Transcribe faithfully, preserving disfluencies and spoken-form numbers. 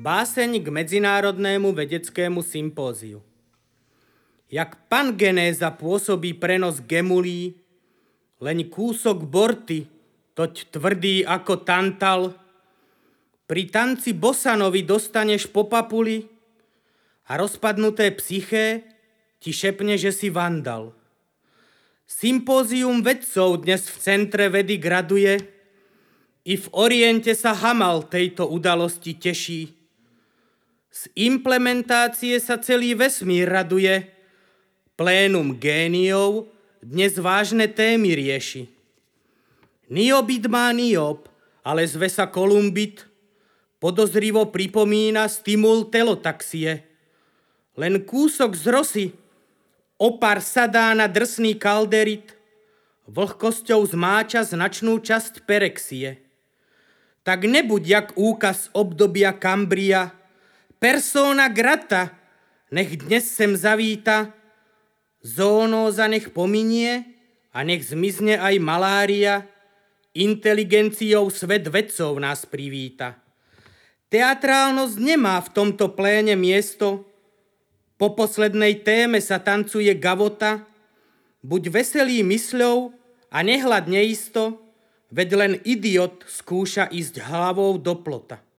Báseň k medzinárodnému vedeckému sympóziu. Jak pangenéza pôsobí prenos gemulí, leň kúsok borty, toť tvrdý ako tantal, pri tanci bosanovi dostaneš po papuli a rozpadnuté psyché ti šepne, že si vandal. Sympózium vedcov dnes v centre vedy graduje, i v Oriente sa Hamal tejto udalosti teší. Z implementácie sa celý vesmír raduje, plénum géniov dnes vážne témy rieši. Niobit má niob, ale zve sa Kolumbit, podozrivo pripomína stimul telotaxie. Len kúsok z rosy, opar sadá na drsný kalderit, vlhkosťou zmáča značnú časť perexie. Tak nebuď jak úkaz obdobia Kambria, persona grata, nech dnes sem zavíta, zoonóza nech pominie a nech zmizne aj malária, inteligenciou svet vedcov nás privíta. Teatrálnosť nemá v tomto pléne miesto, po poslednej téme sa tancuje gavota, buď veselý mysľou a nehľad neisto, veď len idiot skúša ísť hlavou do plota.